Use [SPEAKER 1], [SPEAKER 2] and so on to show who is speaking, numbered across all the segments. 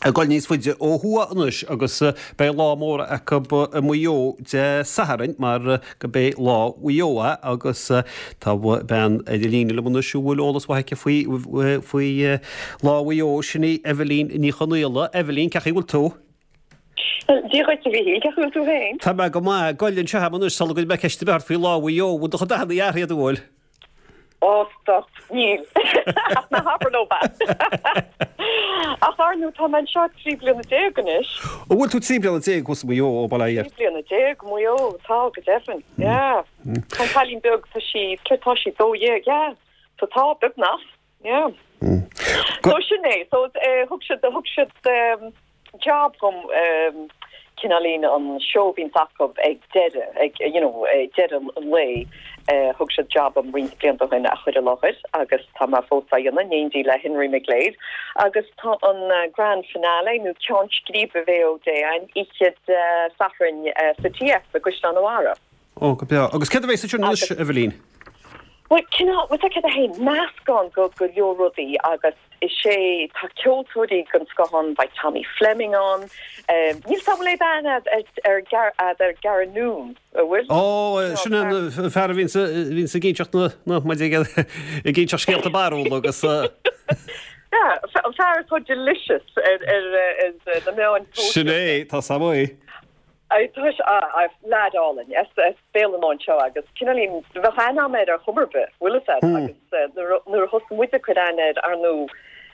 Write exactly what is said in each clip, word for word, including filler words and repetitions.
[SPEAKER 1] a gáil níos fuide ó thua anuis agus bé lá mór a go muo de Saharin mar go bé lá uoa agus tá ben idir lína le muna siúil ólas bhaice faoi faoi lá uo sinna Evelyn ní chonuile Evelyn ceach bhfuil tú?
[SPEAKER 2] Díghid bhí ceach bhfuil tú féin?
[SPEAKER 1] Tá me go má gáilinn se hamanús sal go be ceiste bear faoi lá uo bú do chu dahanana dhearriad bhil.
[SPEAKER 2] Ó, stop, níl. Na hapar nó bad. Ach arnú tá man seo trí bliana déganis.
[SPEAKER 1] Ó bhfuil tú trí bliana dé go muo ó bala ir.
[SPEAKER 2] Trí bliana dé muo tá go defin. Ja. Tá talín beg sa si cetá si dó dhé, ja. So tá beg nach. Ja. So sinné, so thug si thug si job gom cinálín an seobhín sacb ag dead ag you know dead an lei. Uh, hug se job am rin blianta hin a chuide lochid agus tá má fóta dhéanana néondí le Henry McGlade agus tá an uh, grand finale nó cean scríb a bhéh dé an iad uh, Saharin uh, sa T F a Gustan O'Hara.
[SPEAKER 1] Ó go bea agus cad a bhééis journalist Evelyn?
[SPEAKER 2] Well, cinná wat ce a hé meascán go go leor rudaí agus is sé tá ceoltóirí gon scohan by Tommy Fleming on um, níl sam le ban ar gar ar Garanún a bhfuil.
[SPEAKER 1] Ó sinna fear vín vín sa ggéteach na mai ggéteach scéalta barú agus
[SPEAKER 2] Yeah, fear so delicious is the meon.
[SPEAKER 1] Sinné tá samóí.
[SPEAKER 2] I tush uh, I've lad all in yes uh, fail on show agus kinalin the hana made a hummerbe will it said agus nur hosten with the credaned are no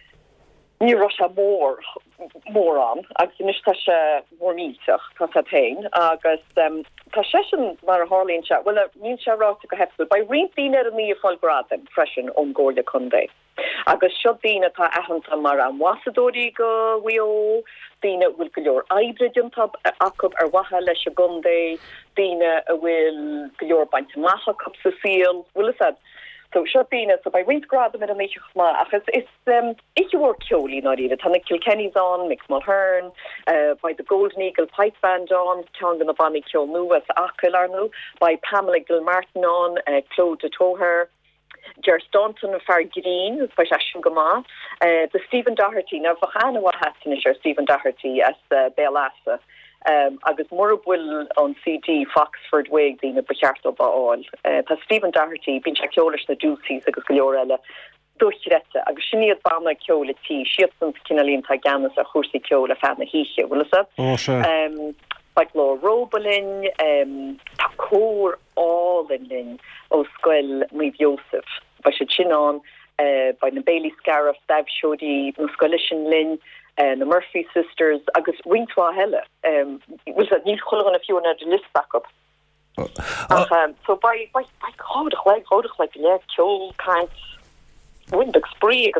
[SPEAKER 2] new Russia more more on agus nistasha more meetach pain agus um passion mar harlin chat well mean sha to have by reading it me fall graden freshen on gorda conde agus shotdina ta ahanta mar an wasadori go wio Dina will go your hybridum top akub ar waha le segunde Dina will go your bant maha cup of seal will it said so shotdina so by wind grab them in a make ma it's um if you were Kioli not even Tana Kilkenny's on Mick Mulhern uh by the Golden Eagle pipe band on Chong and the Bonnie Kyo Nu as Akilarnu by Pamela Gilmartin on uh, Claude de Toher Ger Staunton of Far Green by Ashim Gama, uh, the Stephen Doherty, now Vahana what happened is Stephen Doherty as uh, Belassa, um, agus Murabwil on C D Foxford Wig, the Bacharto Baal, uh, the Stephen Doherty, bin Chakiolish na Dulces, agusGliorella, Durchiretta, agus Shiniad Bama Kiola T, Shippens Kinalin Taganas, or Hursi Kiola Fana Hisha, will it?
[SPEAKER 1] Oh, sure.
[SPEAKER 2] Um, like Law Robolin, um, Takor, all in Lynn, O Squel, Mead Joseph, by Chinon, uh, by the Bailey Scariff, Stav Shodi, Muscolishin Lynn, uh, the Murphy sisters, Agus Wintwa Hella, um, was a new color if you want to list back up. Uh, uh, um, so by, by, by, God, like, God, like, yeah, Kjol, Kant, Window Spree,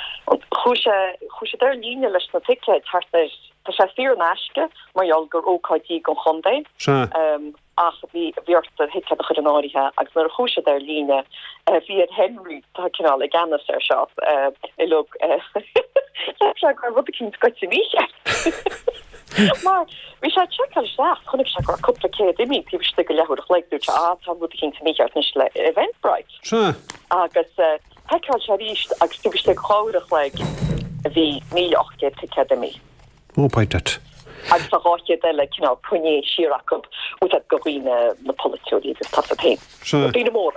[SPEAKER 2] Husha, Husha, their linear, let's not take it, Tá sé fear náisce mar gur ócáidí go chundé ach bhí bhíorta hit a chud an áirithe agus nar chúise ar líne bhí an Henry tá cinál le ganas ar seo i lu se gur rud cinn scoiti míe. Mar bhí sé checkil seach chunig se gur cúpla céad imí tíbiste go lehuiir chléicú te á tá rud cinn míart nes le Eventbrite. Agus heáil se ríist agus tíbiste cháireach le bhí mí ochté academy.
[SPEAKER 1] Oh, by that.
[SPEAKER 2] Agus a ráide le cinál puné sirakub út a goghine na polúí is tá a pein. Bí mór.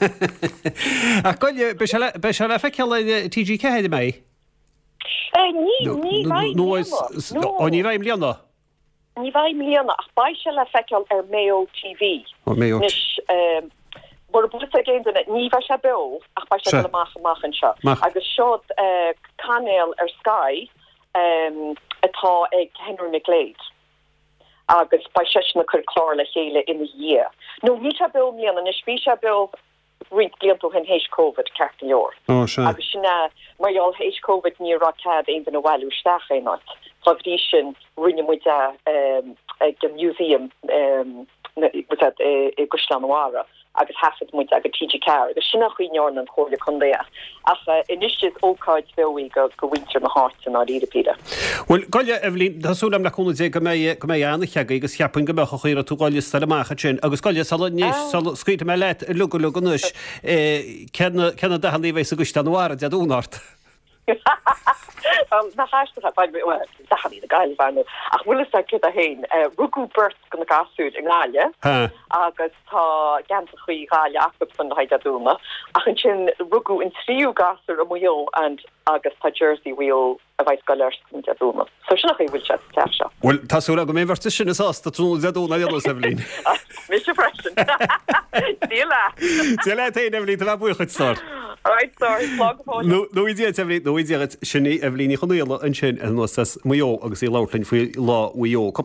[SPEAKER 1] A goile be se le feiceil T G cehéide mé?
[SPEAKER 2] Ní ní
[SPEAKER 1] ní raim líanana?
[SPEAKER 2] Ní bhaim líanana ach ba se le feiceil ar Mayo T V. Nis bur bu a géin ní bhe se be ach ba se le macha machchan seo. Agus seod canéal ar Sky um atá ag Henry McGlade agus ba sena chur chlár le chéile in dhé. No ní se bil líon an is bhí se bil ri bliantú hen hééis COVID ceart leor. Agus sinna marall hééis COVID ní racad ein den bhhaú staché not. Fadí sin rinne mu ag de museum um i Guslan O'Hara agus hafid mu ag T G Car agus sinna chuoineorn an chóirle chundéa ach initiative ócáid bheí go go winter na hart an áípéide.
[SPEAKER 1] Well goile Evelyn Thasúlam le chuna dé go mé go mé anna cheaga agus cheapan go mecha chuir tú gáile staramacha sin agus goile sal níos sal scríte me leit lugu luganúis cena dehanlíhééis a Guslan O'Hara dead únart.
[SPEAKER 2] na haí a gail bhena ach bhfuil a kid a hain rugú burt go na gasúd in gáile agus tá gananta chuí gáile achb san haid a dúma ach an sin rugú in tríú gasú a muo and agus tá Jersey wheel a bhaid go leir san a dúma. So sin nach bhfuil se te se.
[SPEAKER 1] Well tásúla go mé bhar sin is ásta trú deúna dhéanana Evelyn.
[SPEAKER 2] Mis fresin. Díla.
[SPEAKER 1] Díla té Evelyn tá buchuid start.
[SPEAKER 2] Right, sorry, blog phone.
[SPEAKER 1] No, no idea Evelyn, no idea sinné Evelyn chunúile an sin an nó muo agus í láirlainn faoi lá uo.